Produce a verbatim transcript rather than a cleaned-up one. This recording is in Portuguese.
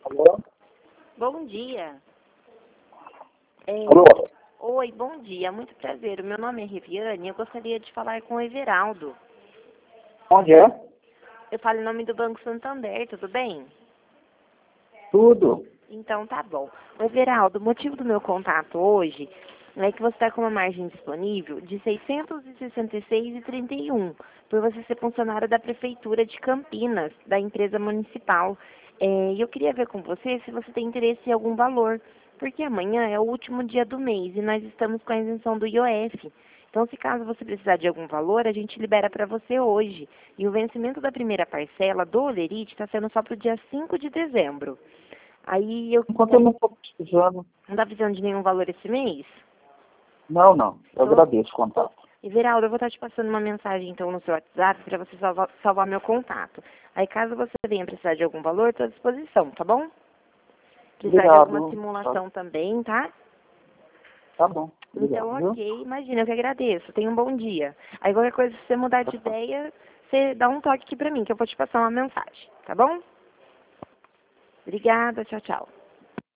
Alô? Bom dia. É, Alô? Oi, bom dia. Muito prazer. O meu nome é Riviane e eu gostaria de falar com o Everaldo. Onde é? Eu falo em nome do Banco Santander, tudo bem? Tudo. Então tá bom. O Everaldo, o motivo do meu contato hoje é que você está com uma margem disponível de seiscentos e sessenta e seis reais e trinta e um, por você ser funcionário da Prefeitura de Campinas, da empresa municipal. É, E eu queria ver com você se você tem interesse em algum valor, porque amanhã é o último dia do mês e nós estamos com a isenção do I O F. Então, se caso você precisar de algum valor, a gente libera para você hoje. E o vencimento da primeira parcela do Olerite está sendo só para o dia cinco de dezembro. Aí eu Enquanto eu não estou precisando. não está precisando de nenhum valor esse mês? Não, não. Eu Tô. agradeço o contato. Everaldo, eu vou estar te passando uma mensagem então no seu WhatsApp para você salvar, salvar meu contato. Aí caso você venha precisar de algum valor, estou à disposição, tá bom? Precisar de alguma Obrigado. simulação também, tá? Tá bom. Obrigado, Então, viu? ok, imagina, eu que agradeço. Tenha um bom dia. Aí qualquer coisa, se você mudar de ideia, você dá um toque aqui pra mim, que eu vou te passar uma mensagem, tá bom? Obrigada, tchau, tchau.